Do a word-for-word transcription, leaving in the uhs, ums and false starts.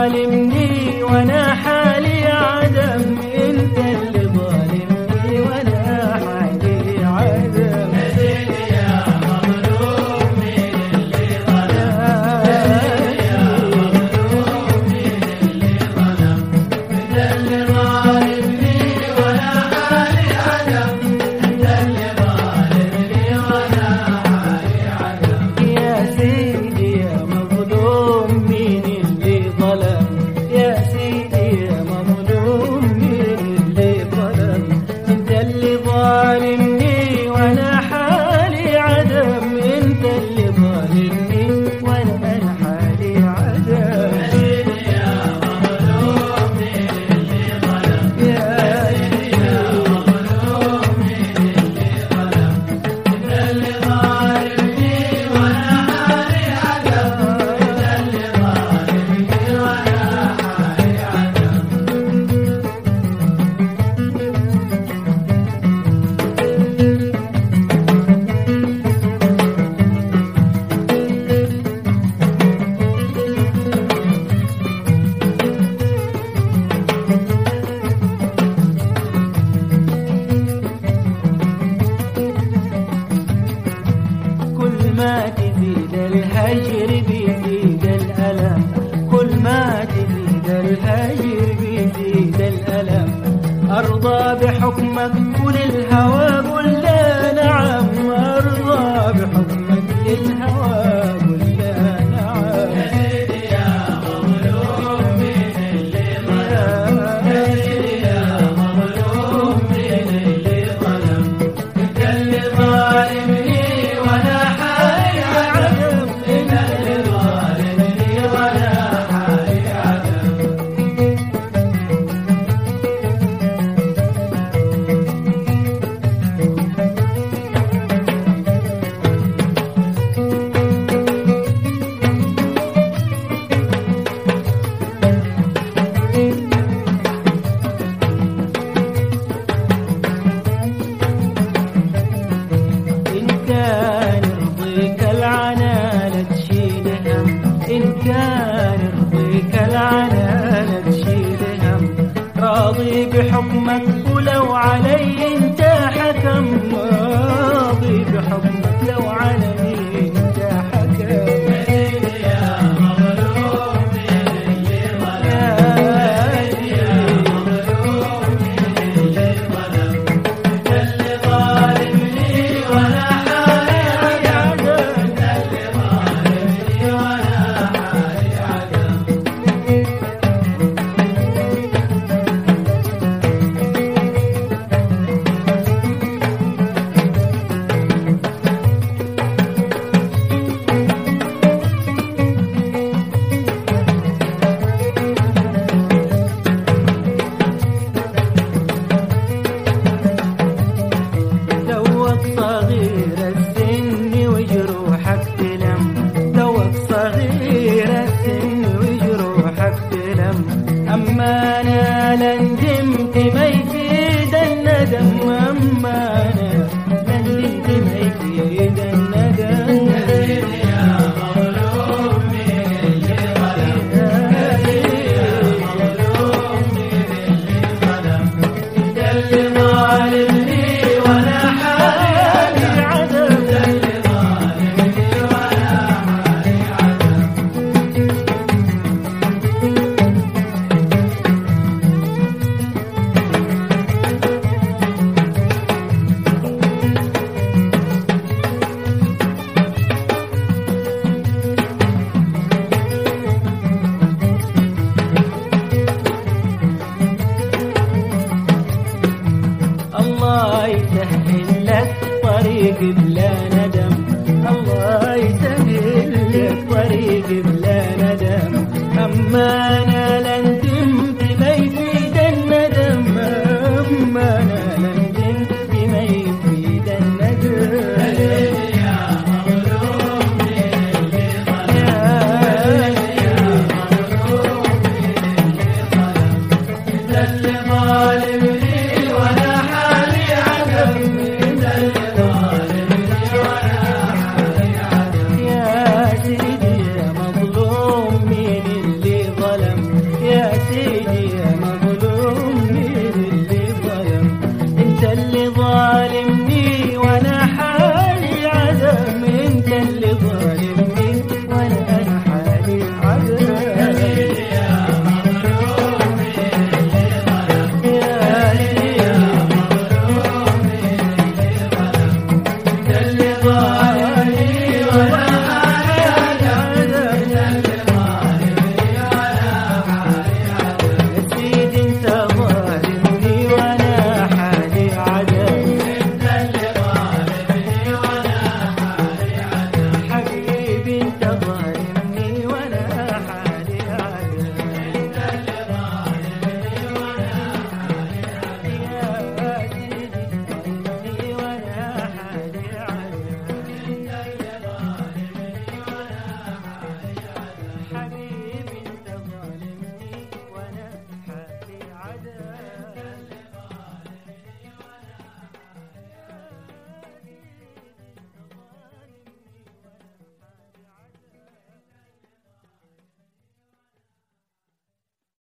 ظالمني وانا حالي عدم، انت اللي ظالمني وانا حالي عدم. يا سيدي يا مظلوم مين اللي ظلم، يا سيدي يا مظلوم مين اللي ظلم، انت اللي ظالمني وانا حالي عدم، انت اللي ظالمني وانا حالي عدم. يا سيدي يا مظلوم مين اللي ظلم، يا سيدي يا مظلوم مين اللي ظلم، انت اللي ظالمني وانا حالي عدم، انت اللي ظالمني وانا حالي عدم. يا سيدي يا مظلوم مين اللي ظلم، يا سيدي يا مظلوم مين اللي ظلم، انت اللي ظالمني وانا حالي عدم، انت اللي ظالمني وانا حالي عدم. كل ما تزيد الهجر بيزيد الألم، كل ما تزيد الهجر بيزيد الألم، أرضى بحكمك كل الهوى قل لا نعم، أرضى بحكمك للهوى قل لا نعم. يا سيدي يا مظلوم مين اللي ظلم، يا سيدي يا مظلوم مين اللي ظلم، انت اللي ظالمني وانا حالي عدم، انت اللي ظالمني وانا حالي عدم. إن كان يرضيك العنا لا تشيل هم، إن كان يرضيك العنا لا تشيل هم، راضي بحكمك ولو علي انت حكم، راضي بحكمك لو علي انت حكم. يا سيدي يا مظلوم مين اللي ظلم، يا سيدي يا مظلوم مين اللي ظلم، انت اللي ظالمني وانا حالي عدم، انت اللي ظالمني وانا حالي عدم. دوق صغير السن وجروحك تلم، دوق صغير السن وجروحك تلم، أما أنا لندمت ما يفيد الندم، أما أنا لندمت ما يفيد الندم. يا سيدي يا مظلوم مين اللي ظلم، يا سيدي يا مظلوم مين اللي ظلم، انت اللي ظالمني وانا حالي عدم، انت اللي ظالمني وانا حالي عدم. الله يسهل لك طريق بلا ندم، الله يسهل لك طريق بلا ندم، أما أنا